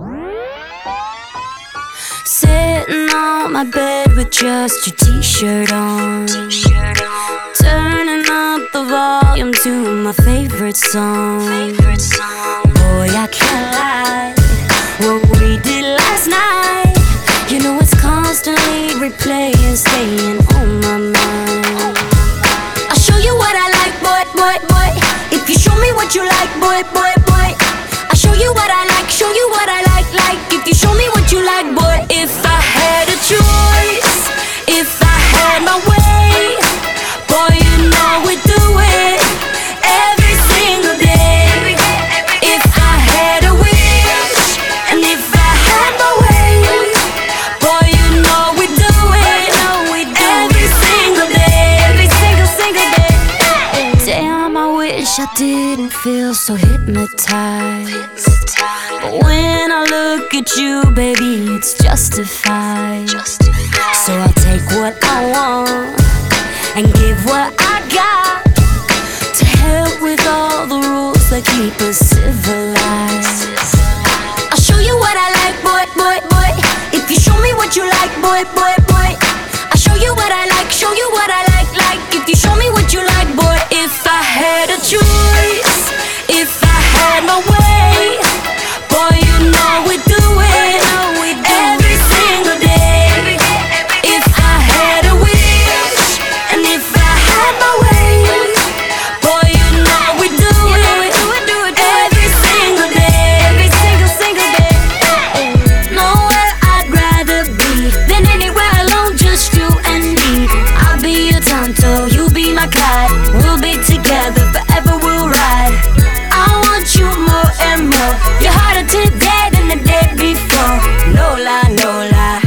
Sitting on my bed with just your t-shirt on, turning up the volume to my favorite song. Boy, I can't lie, what we did last night, you know it's constantly replaying, staying on my mind. I'll show you what I like, boy, boy, boy. If you show me what you like, boy, boy, boy. I'll show you what I like, show you what I like, like. If you show me what you like, boy. If I had a choice, if I had my way, boy, you know we'd do it every single day. If I had a wish, and if I had my way, boy, you know we'd do it every single day, every single day. Damn, I wish I didn't feel so hypnotized, but when I look at you, baby, it's justified. So I'll take what I want and give what I got, to help with all the rules that keep us civilized. I'll show you what I like, boy, boy, boy. If you show me what you like, boy, boy, boy. I'll show you what I like, show you what I like, like. If you show me what you like, boy. If I had a choice, if I had my way, boy, you know we'd do it every single day. If I had a wish, and if I had my way, boy, you know we'd do it every single day, every single day. Nowhere I'd rather be than anywhere alone, just you and me. I'll be your Tonto, you be my kite. We'll be together forever, we'll ride. I want you more and more. You're harder today than the day before. No lie, no lie,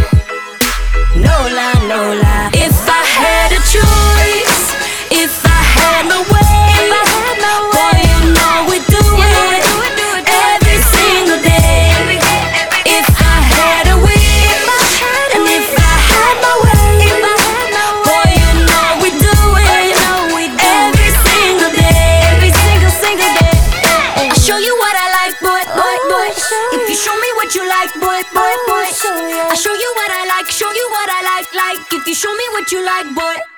no lie, no lie. If I had a choice, if I had my way, boy, you know we'd do it every single day. If I had a wish, and if I had my way, boy, you know we'd do it every single day, every single day. I'll show you what I like, boy, boy, boy. If you show me what you like, boy, boy, boy. I'll show you what I like, show you what I like, like. If you show me what you like, boy.